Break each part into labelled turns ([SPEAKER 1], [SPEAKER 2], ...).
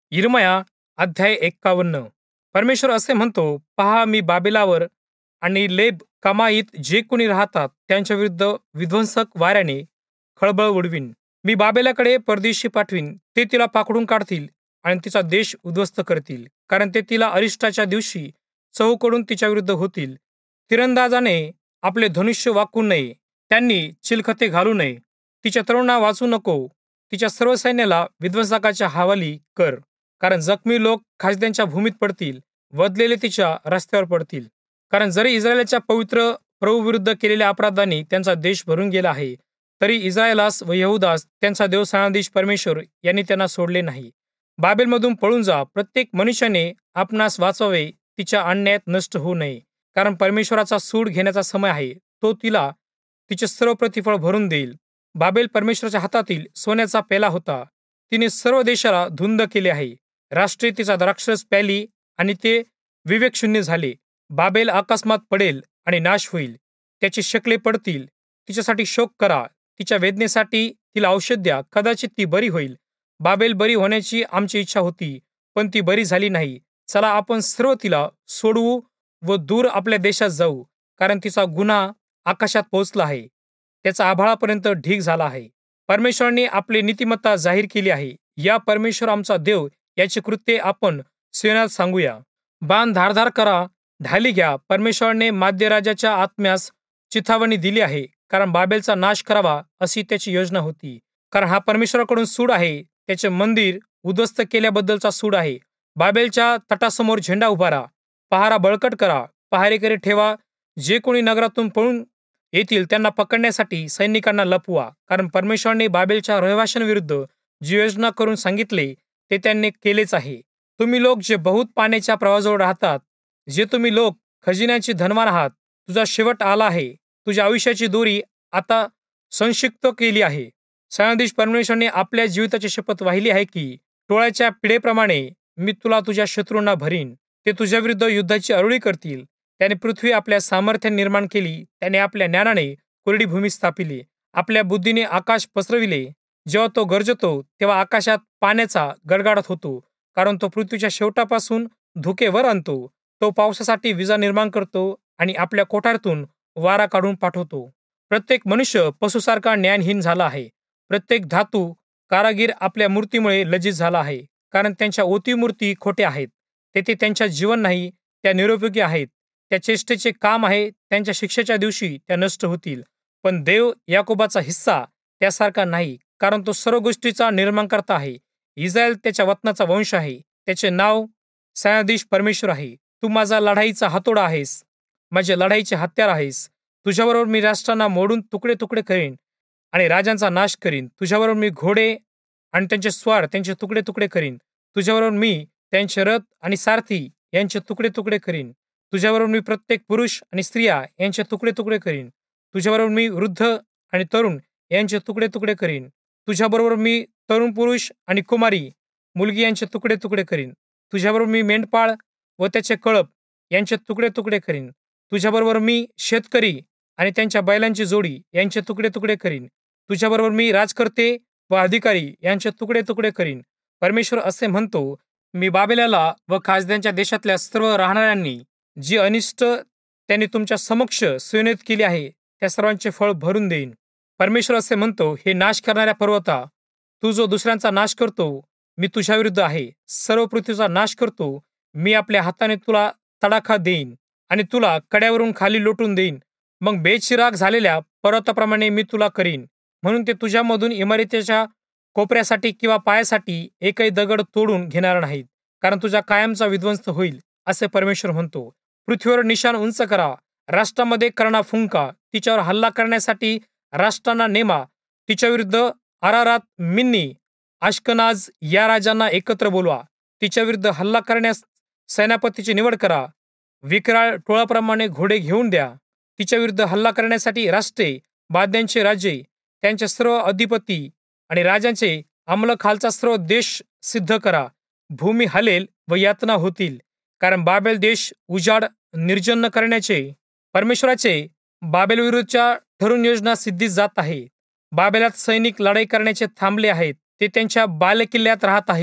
[SPEAKER 1] यिर्मया अध्याय 51. परमेश्वर असे म्हणतो, पहा मी बाबेलावर आणि लेब कमाईत जे कोणी राहतात त्यांच्या विरुद्ध विध्वंसक वाऱ्याने खळबळ उडवीन. मी बाबेलाकडे परदेशी पाठवीन, ते तिला पाखडून काढतील आणि तिचा देश उद्ध्वस्त करतील, कारण ते तिला अरिष्टाच्या दिवशी चहूकडून तिच्या विरुद्ध होतील. तिरंदाजाने आपले धनुष्य वाकवू नये, त्यांनी चिलखते घालू नये. तिच्या तरुणांना वाचू नको, तिच्या सर्व सैन्याला विध्वंसकाच्या हवाली कर. कारण जखमी लोक खासद्यांच्या भूमीत पडतील, वधलेले तिच्या रस्त्यावर पडतील. कारण जरी इस्रायलच्या पवित्र प्रभू विरुद्ध केलेल्या अपराधांनी त्यांचा देश भरून गेला आहे, तरी इस्रायलास व यहुदास त्यांचा देव सैन्याधीश परमेश्वर यांनी त्यांना सोडले नाही. बाबेलमधून पळून जा, प्रत्येक मनुष्याने आपणास वाचवावे, तिच्या अन्यायात नष्ट होऊ नये. कारण परमेश्वराचा सूड घेण्याचा समय आहे, तो तिला तिचे सर्व प्रतिफळ भरून देईल. बाबेल परमेश्वराच्या हातातील सोन्याचा पेला होता, तिने सर्व देशाला धुंद केले आहे. राष्ट्रे तिचा द्राक्षरस प्याली आणि ते विवेकशून्य झाले. बाबेल अकस्मात पडेल आणि नाश होईल, त्याची शकले पडतील. तिच्यासाठी शोक करा, तिच्या वेदनेसाठी तिला औषध द्या, कदाचित ती बरी होईल. बाबेल बरी होण्याची आमची इच्छा होती, पण ती बरी झाली नाही. चला आपण सर्व तिला सोडवू व दूर आपल्या देशात जाऊ, कारण तिचा गुन्हा आकाशात पोहोचला आहे, त्याचा आभाळापर्यंत ढीग झाला आहे. परमेश्वराने आपली नीतिमत्ता जाहीर केली आहे. या परमेश्वर आमचा देव याची कृत्ये आपण सियोनात सांगूया. बाण धारधार करा, ढाली घ्या. परमेश्वराने माद्यराजाच्या आत्म्यास चिथावणी दिली आहे, कारण बाबेलचा नाश करावा अशी त्याची योजना होती. कारण हा परमेश्वराकडून सूड आहे, त्याचे मंदिर उद्ध्वस्त केल्याबद्दलचा सूड आहे. बाबेलच्या तटासमोर झेंडा उभारा, पहारा बळकट करा, पहारेकरी ठेवा. जे कोणी नगरातून पळून येतील त्यांना पकडण्यासाठी सैनिकांना लपवा. कारण परमेश्वराने बाबेलच्या रहिवाशांविरुद्ध जी योजना करून सांगितले ते त्यांनी केलेच आहे. तुम्ही लोक जे बहुत पाण्याच्या प्रवाहाजवळ राहतात, जे तुम्ही लोक खजिन्याची धनवान आहात, तुझा शेवट आला आहे. तुझ्या आयुष्याची दोरी आता संक्षिप्त केली आहे. सैन्याधीश परमेश्वराने आपल्या जीविताची शपथ वाहिली आहे की टोळ्याच्या पिढेप्रमाणे मी तुला तुझ्या शत्रूंना भरीन. ते तुझ्या विरुद्ध युद्धाची अरुळी करतील. त्याने पृथ्वी आपल्या सामर्थ्याने निर्माण केली, त्याने आपल्या ज्ञानाने कोरडी भूमी स्थापिली, आपल्या बुद्धीने आकाश पसरविले. जेव्हा तो गरजतो तेव्हा आकाशात पाण्याचा गडगडाट होतो, कारण तो पृथ्वीच्या शेवटापासून धुके वर आणतो. तो पावसासाठी विजा निर्माण करतो आणि आपल्या कोठारातून वारा काढून पाठवतो. प्रत्येक मनुष्य पशुसारखा ज्ञानहीन झाला आहे. प्रत्येक धातू कारागीर आपल्या मूर्तीमुळे लज्जित झाला आहे, कारण त्यांच्या ओती मूर्ती खोट्या आहेत. तेथे त्यांच्या जीवन नाही, त्या निरुपयोगी आहेत. त्या चेष्टेचे काम आहे, त्यांच्या शिक्षेच्या दिवशी त्या नष्ट होतील. पण देव याकोबाचा हिस्सा त्यासारखा नाही, कारण तो सर्व गोष्टीचा निर्माणकर्ता आहे. इस्रायल त्याच्या वतनाचा वंश आहे, त्याचे नाव सैन्याधीश परमेश्वर आहे. तू माझा लढाईचा हातोडा आहेस, माझे लढाईचे हत्यार आहेस. तुझ्याबरोबर मी राष्ट्रांना मोडून तुकडे तुकडे करीन आणि राजांचा नाश करीन. तुझ्याबरोबर मी घोडे आणि त्यांचे स्वार त्यांचे तुकडे तुकडे करीन. तुझ्याबरोबर मी त्यांचे रथ आणि सारथी यांचे तुकडे तुकडे करीन. तुझ्याबरोबर मी प्रत्येक पुरुष आणि स्त्रिया यांचे तुकडे तुकडे करीन. तुझ्याबरोबर मी वृद्ध आणि तरुण यांचे तुकडे तुकडे करीन. तुझ्याबरोबर मी तरुण पुरुष आणि कुमारी मुलगी यांचे तुकडे तुकडे करीन. तुझ्याबरोबर मी मेंढपाळ व त्याचे कळप यांचे तुकडे तुकडे करीन. तुझ्याबरोबर मी शेतकरी आणि त्यांच्या बैलांची जोडी यांचे तुकडे तुकडे करीन. तुझ्याबरोबर मी राजकर्ते व अधिकारी यांचे तुकडे तुकडे करीन. परमेश्वर असे म्हणतो, मी बाबेलाला व खासद्यांच्या देशातल्या सर्व राहणाऱ्यांनी जी अनिष्ट त्यांनी तुमच्या समक्ष सुयोनित केली आहे, त्या सर्वांचे फळ भरून देईन. परमेश्वर असे म्हणतो, हे नाश करणाऱ्या पर्वता, तू जो दुसऱ्यांचा नाश करतो, मी तुझ्या विरुद्ध आहे. सर्व पृथ्वीचा नाश करतो. मी आपल्या हाताने तुला तडाखा देईन आणि तुला कड्यावरून खाली लोटून देईन. मग बेचिराग झालेल्या पर्वताप्रमाणे मी तुला करीन. म्हणून ते तुझ्यामधून इमारतीच्या कोपऱ्यासाठी किंवा पायासाठी एकही दगड तोडून घेणार नाहीत, कारण तुझा कायमचा विध्वंस होईल, असे परमेश्वर म्हणतो. पृथ्वीवर निशाण उंच करा, राष्ट्रामध्ये कर्णा फुंका, तिच्यावर हल्ला करण्यासाठी राष्ट्रांना नेमा. तिच्या विरुद्ध अरारात, मिन्नी, आश्कनाज या राजांना एकत्र बोलवा. तिच्या विरुद्ध हल्ला करण्यास सेनापतीची निवड करा. विक्राळ टोळाप्रमाणे घोडे घेऊन द्या. तिच्या विरुद्ध हल्ला करण्यासाठी राष्ट्रे, बाद्यांचे राजे, त्यांचे सर्व अधिपती आणि राजांचे अंमल खालचा सर्व देश सिद्ध करा. भूमी हलेल व यातना होतील, कारण बाबेल देश उजाड निर्जन करण्याचे परमेश्वराचे बाबेलविरुद्धच्या ठरून योजना सिद्धीस जात आहे. बाबेलात सैनिक लढाई करण्याचे थांबले आहेत, ते त्यांच्या बालेकिल्ल्यात राहत आहेत.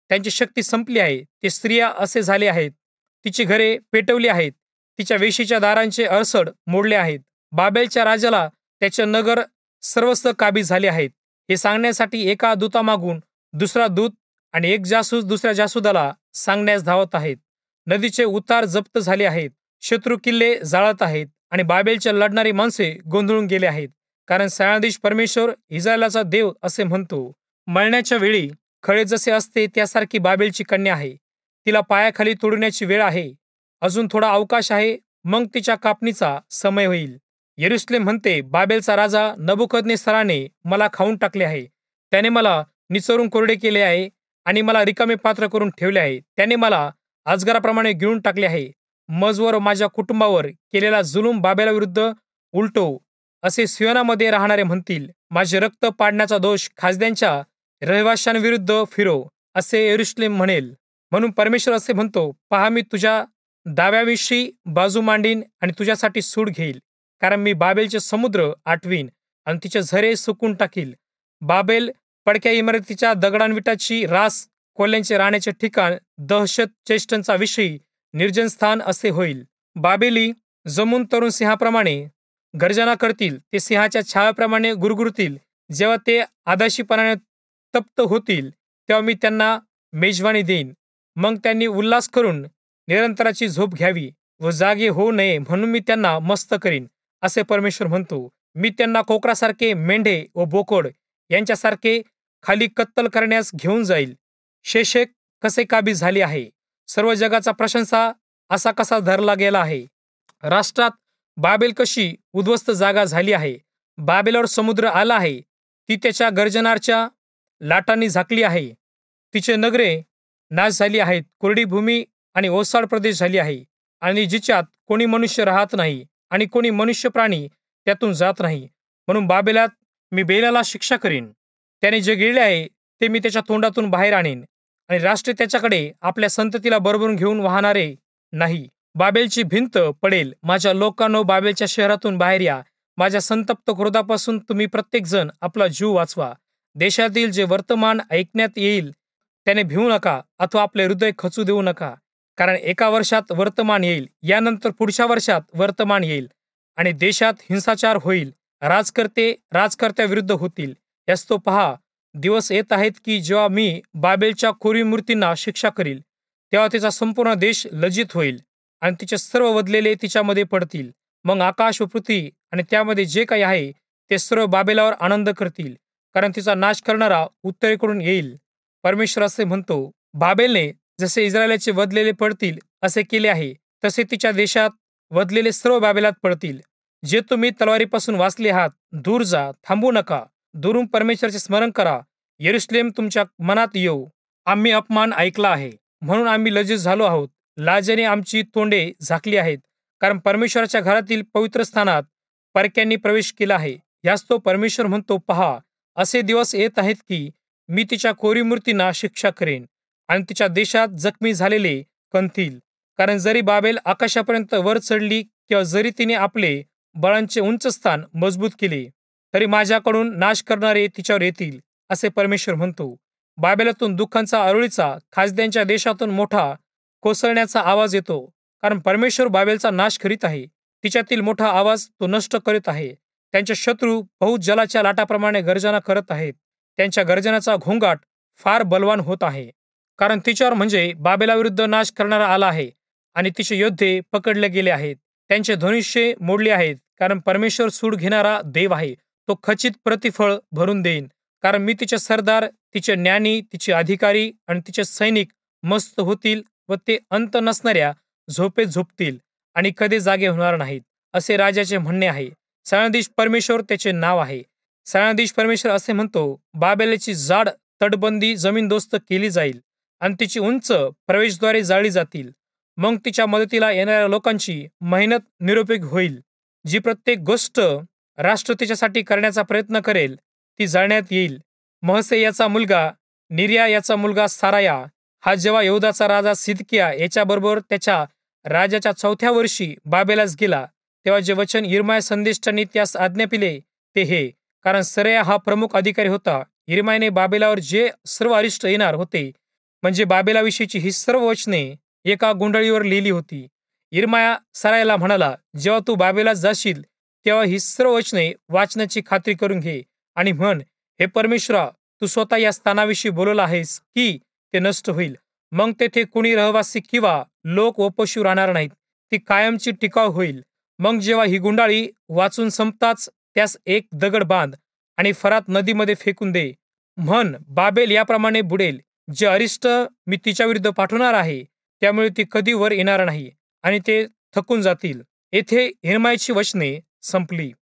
[SPEAKER 1] त्यांची शक्ती संपली आहे. ते स्त्रिया असे झाले आहेत. तिची घरे पेटवली आहेत. तिच्या वेशीच्या दारांचे अरसड मोडले आहेत. बाबेलच्या राजाला त्याचे नगर सर्वस्व काबीज झाले आहेत. हे सांगण्यासाठी एका दूतामागून दुसरा दूत आणि एक जासूस दुसऱ्या जासुदाला सांगण्यास धावत आहेत. नदीचे उतार जप्त झाले आहेत. शत्रू किल्ले जाळत आहेत आणि बाबेलचे लढणारी माणसे गोंधळून गेले आहेत. कारण सैन्याधीश परमेश्वर इस्रायलाचा देव असे म्हणतो, मळण्याच्या वेळी खळे जसे असते त्यासारखी बाबेलची कन्या आहे. तिला पायाखाली तोडण्याची वेळ आहे. अजून थोडा अवकाश आहे, मग तिच्या कापणीचा समय होईल. यरुशलेम म्हणते, बाबेलचा राजा नबुकदनेस्सराने मला खाऊन टाकले आहे. त्याने मला निचरून कोरडे केले आहे आणि मला रिकामे पात्र करून ठेवले आहे. त्याने मला अजगराप्रमाणे गिळून टाकले आहे. मजवर माझ्या कुटुंबावर केलेला जुलूम बाबेलाविरुद्ध उलटो, असे सियोनामध्ये राहणारे म्हणतील. माझे रक्त पाडण्याचा दोष खासद्यांच्या रहिवाशांविरुद्ध फिरो, असे यरुशलेम म्हणेल. म्हणून परमेश्वर असे म्हणतो, पहा, मी तुझ्या दाव्याविषयी बाजू मांडीन आणि तुझ्यासाठी सूड घेईल. कारण मी बाबेलचे समुद्र आटवीन आणि तिचे झरे सुकून टाकील. बाबेल पडक्या इमारतीच्या दगडांविटाची रास, कोल्ह्यांचे राहण्याचे ठिकाण, दहशत चेष्टांचा विषयी निर्जन स्थान असे होईल. बाबेली जमून तरुण सिंहाप्रमाणे गर्जना करतील. ते सिंहाच्या छाव्याप्रमाणे गुरगुरतील. जेव्हा ते आदाशीपणाने तप्त होतील, तेव्हा मी त्यांना मेजवानी देईन. मग त्यांनी उल्हास करून निरंतराची झोप घ्यावी व जागे होऊ नये म्हणून मी त्यांना मस्त करीन, असे परमेश्वर म्हणतो. मी त्यांना कोकरासारखे, मेंढे व बोकड यांच्यासारखे खाली कत्तल करण्यास घेऊन जाईल. शेशेक कसे काबीज झाले आहे. सर्व जगाचा प्रशंसा असा कसा धरला गेला आहे. राष्ट्रात बाबेल कशी उद्ध्वस्त जागा झाली आहे. बाबेलवर समुद्र आला आहे. ती त्याच्या गर्जनाच्या लाटांनी झाकली आहे. तिचे नगरे नाश झाली आहेत. कोरडी भूमी आणि ओसाड प्रदेश झाली आहे आणि जिच्यात कोणी मनुष्य राहत नाही आणि कोणी मनुष्य प्राणी त्यातून जात नाही. म्हणून बाबेलात मी बेलाला शिक्षा करीन. त्याने जे गिळले आहे ते मी त्याच्या तोंडातून बाहेर आणीन आणि राष्ट्रे त्याच्याकडे आपल्या संततीला बरोबरून घेऊन वाहणारे नाही. बाबेलची भिंत पडेल. माझ्या लोकांनो, बाबेलच्या शहरातून बाहेर या. माझ्या संतप्त क्रोधापासून तुम्ही प्रत्येक जण आपला जीव वाचवा. देशातील जे वर्तमान ऐकण्यात येईल त्याने भिवू नका अथवा आपले हृदय खचू देऊ नका. कारण एका वर्षात वर्तमान येईल, यानंतर पुढच्या वर्षात वर्तमान येईल आणि देशात हिंसाचार होईल. राजकर्ते राजकर्त्याविरुद्ध होतील. यास तो पहा, दिवस येत आहेत की जेव्हा मी बाबेलच्या कोरीव मूर्तींना शिक्षा करील, तेव्हा तिचा संपूर्ण देश लज्जित होईल आणि तिचे सर्व वधलेले तिच्यामध्ये पडतील. मग आकाश व पृथ्वी आणि त्यामध्ये जे काही आहे ते सर्व बाबेलावर आनंद करतील, कारण तिचा नाश करणारा उत्तरेकडून येईल. परमेश्वर असे म्हणतो, बाबेलने जसे इस्रायलाचे वधलेले पडतील असे केले आहे, तसे तिच्या देशात वधलेले सर्व बाबेलात पडतील. जे तुम्ही तलवारीपासून वाचले आहात, दूर जा, थांबू नका. दुरून परमेश्वराचे स्मरण करा. यरुशलेम तुमच्या मनात येऊ, आम्ही अपमान ऐकला आहे म्हणून आम्ही लज्जित झालो आहोत. लाजेने आमची तोंडे झाकली आहेत, कारण परमेश्वराच्या घरातील पवित्र स्थानात परक्यांनी प्रवेश केला आहे. यास तो परमेश्वर म्हणतो, पहा, असे दिवस येत आहेत की मी तिच्या कोरीव मूर्तींना शिक्षा करेन आणि तिच्या देशात जखमी झालेले कणतील. कारण जरी बाबेल आकाशापर्यंत वर चढली किंवा जरी तिने आपले बळांचे उंच स्थान मजबूत केले, तरी माझ्याकडून नाश करणारे तिच्यावर येतील, असे परमेश्वर म्हणतो. बाबेलातून दुःखांचा अरुळीचा, खासद्यांच्या देशातून मोठा कोसळण्याचा आवाज येतो. कारण परमेश्वर बाबेलचा नाश करीत आहे. तिच्यातील मोठा आवाज तो नष्ट करीत आहे. त्यांचे शत्रू बहुत जलाच्या लाटाप्रमाणे गर्जना करत आहेत. त्यांच्या गर्जनाचा घोंगाट फार बलवान होत आहे. कारण तिच्यावर म्हणजे बाबेलाविरुद्ध नाश करणारा आला आहे आणि तिचे योद्धे पकडले गेले आहेत. त्यांचे धनुष्य मोडले आहेत. कारण परमेश्वर सूड घेणारा देव आहे. तो खचित प्रतिफळ भरून देईन. कारण मी तिचे सरदार, तिचे ज्ञानी, तिचे अधिकारी आणि तिचे सैनिक मस्त होतील व ते अंत नसणाऱ्या झोपेत झोपतील आणि कधी जागे होणार नाहीत, असे राजाचे म्हणणे आहे. सैन्याधीश परमेश्वर त्याचे नाव आहे. सैन्याधीश परमेश्वर असे म्हणतो, बाबेलची जाड तटबंदी जमीनदोस्त केली जाईल आणि तिची उंच प्रवेशद्वारे जाळली जातील. मग तिच्या मदतीला येणाऱ्या लोकांची मेहनत निरुपयोगी होईल. जी प्रत्येक गोष्ट राष्ट्र तिच्यासाठी करण्याचा प्रयत्न करेल ती जाळण्यात येईल. महसे याचा मुलगा निर्या याचा मुलगा साराया हा जेव्हा यहूदाचा राजा सिदकिया याच्याबरोबर त्याच्या राजाच्या 4थ्या वर्षी बाबेलास गेला, तेव्हा जे वचन यिर्मया संदेष्टांनी त्यास आज्ञापिले ते हे. कारण सरेया हा प्रमुख अधिकारी होता. यिर्मयाने बाबेलावर जे सर्व अरिष्ट येणार होते म्हणजे बाबेलाविषयीची ही सर्व वचने एका गुंडळीवर लिहिली होती. यिर्मया सरायाला म्हणाला, जेव्हा तू बाबेला जाशील तेव्हा ही सर्व वचने वाचण्याची खात्री करून घे आणि म्हण, हे परमेश्वरा, तू स्वतः या स्थानाविषयी बोलला आहेस की ते नष्ट होईल. मग तेथे कुणी रहिवासी किंवा लोक व पशु राहणार नाहीत. ती कायमची टिकाव होईल. मग जेव्हा ही गुंडाळी वाचून संपताच त्यास एक दगड बांध आणि फरात नदीमध्ये फेकून दे. म्हण, बाबेल याप्रमाणे बुडेल, जे अरिष्ट मी तिच्या विरुद्ध पाठवणार आहे त्यामुळे ती कधी वर येणार नाही आणि ते थकून जातील. येथे यिर्मयाची वचने संपली.